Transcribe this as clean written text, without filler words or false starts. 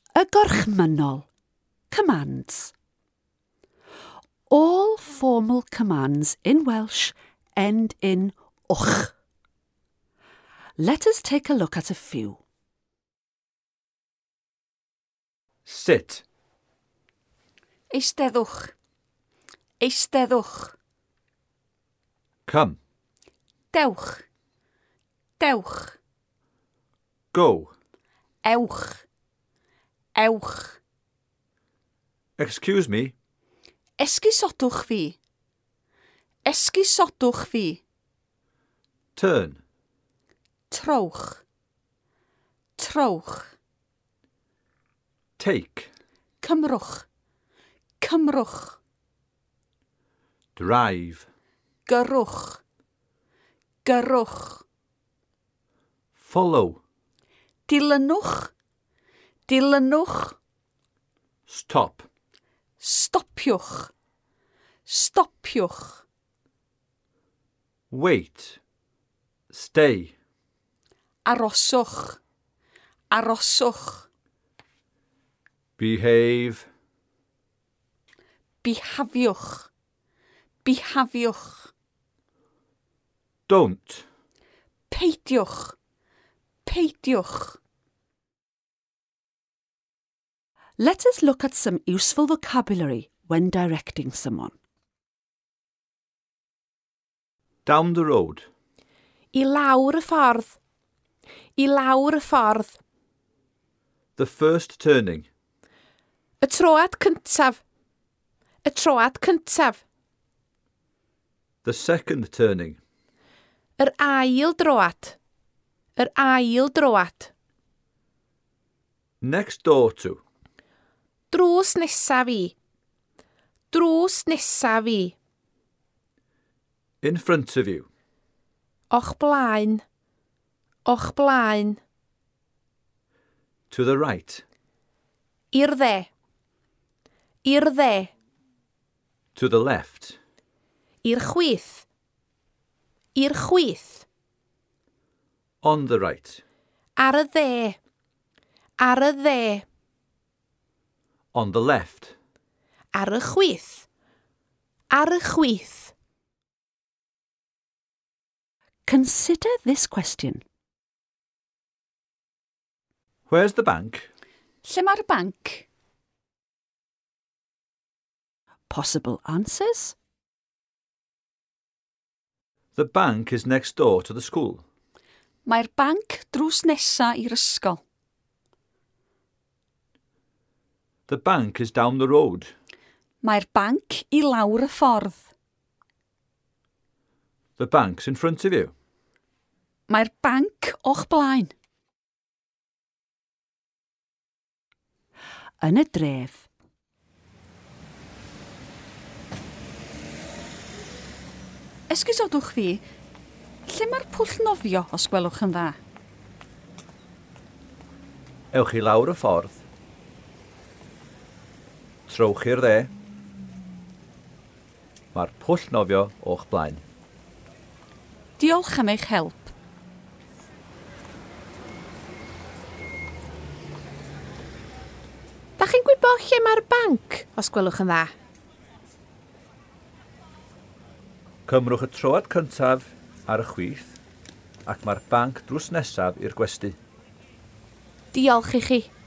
Y gorchmynol. Commands. All formal commands in Welsh end in uch. Let us take a look at a few. Sit. Eisteddwch. Eisteddwch. Come. Dewch. Dewch. Go. Ewch. Ewch. Excuse me. Esgusodwch fi. Esgusodwch fi. Turn. Trowch. Trowch. Take. Cymrwch. Cymrwch. Drive. Gyrwch. Gyrwch. Follow. Dilynwch. Dilynwch. Stop. Stopiwch. Stopiwch. Wait. Stay. Aroswch. Aroswch. Behave. Bihafiwch. Bihafiwch. Don't. Peidiwch. Peidiwch. Let us look at some useful vocabulary when directing someone. Down the road. I lawr y ffordd. I lawr y ffordd. The first turning. Y troad cyntaf. Y troad cyntaf. The second turning. Yr ail droad. Yr ail droad. Next door to. Drws nesa fi. Drws nesa fi. In front of you. Och blaen. Och blaen. To the right. I'r dde. I'r dde. To the left. I'r chwith. I'r chwith. On the right. Ar y dde. Ar y dde. On the left. Ar y chwith. Ar y chwith. Consider this question. Where's the bank? Lle mae'r banc? Possible answers? The bank is next door to the school. Mae'r banc drws nesa i'r ysgol. The bank is down the road. Mae'r banc I lawr y ffordd. The bank's in front of you. Mae'r banc o'ch blaen. Yn y dref. Esgusodwch fi, lle mae'r pwll nofio os gwelwch yn dda? Ewch I lawr y ffordd. Trowch i'r dde. Mae'r pwll nofio o'ch blaen. Diolch am eich help. Da chi'n gwybod lle mae'r banc, os gwelwch yn dda? Cymrwch y troad cyntaf ar y chwith ac mae'r banc drws nesaf i'r gwesty. Diolch I chi.